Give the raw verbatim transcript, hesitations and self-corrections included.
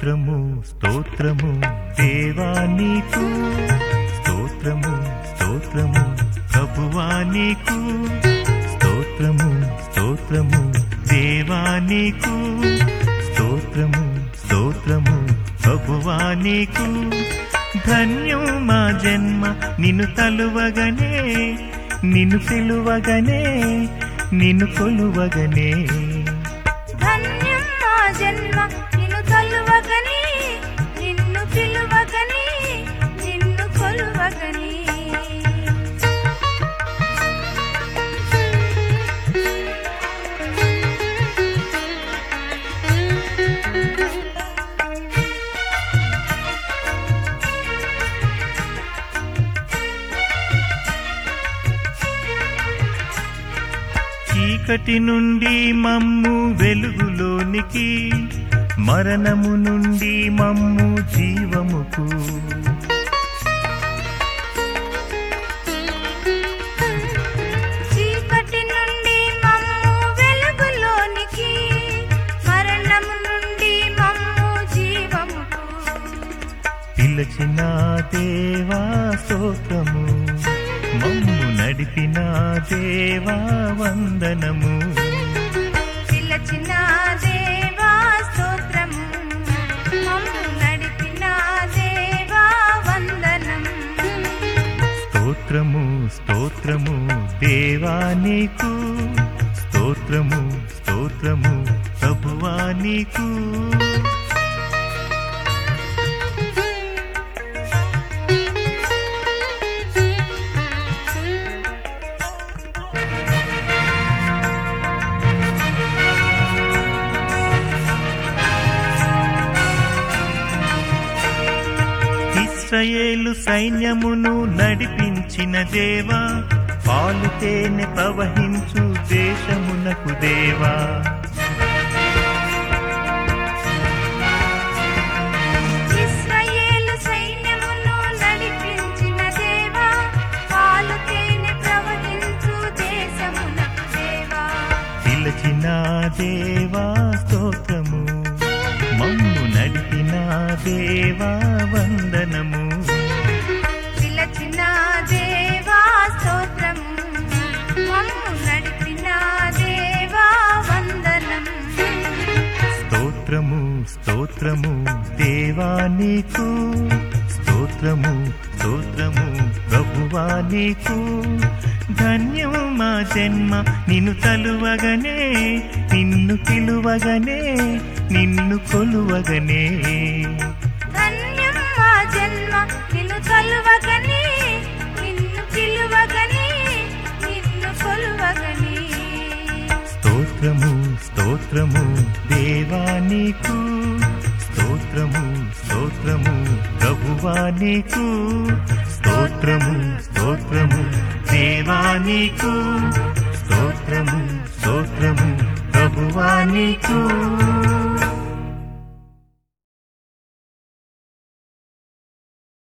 స్తోత్రము స్తోత్రము దేవా నీకు, స్తోత్రము స్తోత్రము ప్రభువా నీకు, స్తోత్రము స్తోత్రము దేవా నీకు, స్తోత్రము స్తోత్రము ప్రభువా నీకు. ధన్యం మా జన్మ నిన్ను తలువగనే, నిన్ను పిలువగనే, నిన్ను కొలువగనే. ధన్యం మా జన్మ నిన్ను తలువగనే, నిన్ను పిలువగనే, నిన్ను కొలువగనే. చీకటి నుండి మమ్ము వెలుగులోనికి, మరణము నుండి మమ్ము జీవముకు. చీకటి నుండి మమ్ము వెలుగులోనికి, మరణము నుండి మమ్ము జీవముకు. పిలచిన దేవా స్తోత్రము, మమ్ము నడిపిన దేవా వందనము. పిలచిన దేవా స్తోత్రము, మమ్ము నడిపిన దేవా వందనం. స్తోత్రము స్తోత్రము దేవా నీకు, స్తోత్రము స్తోత్రము ప్రభువా నీకు. ఇశ్రాయేలు సైన్యమును నడిపించిన దేవా, పాలు తేనె ప్రవహించు దేశమునకు దేవా. ఇశ్రాయేలు సైన్యమును నడిపించిన దేవా, పాలు తేనె ప్రవహించు దేశమునకు దేవా. పిలచిన దేవా స్తోత్రము, మమ్ము నడిపిన దేవా వందనము. పిలచిన దేవా స్తోత్రము, మమ్ము నడిపిన దేవా వందనం. స్తోత్రము స్తోత్రము దేవా నీకు, స్తోత్రము స్తోత్రము ప్రభువా నీకు. ధన్యం మా జన్మ నిన్ను తలువగనే, నిన్ను పిలువగనే, నిన్ను కొలువగనే. ధన్యం మా జన్మ నిన్ను తలువగనే, నిన్ను పిలువగనే, నిన్ను కొలువగనే. స్తోత్రము స్తోత్రము దేవా నీకు, స్తోత్రము స్తోత్రము ప్రభువా నీకు, స్తోత్రము స్తోత్రము దేవా నీకు, స్తోత్రము స్తోత్రము ప్రభువా నీకు.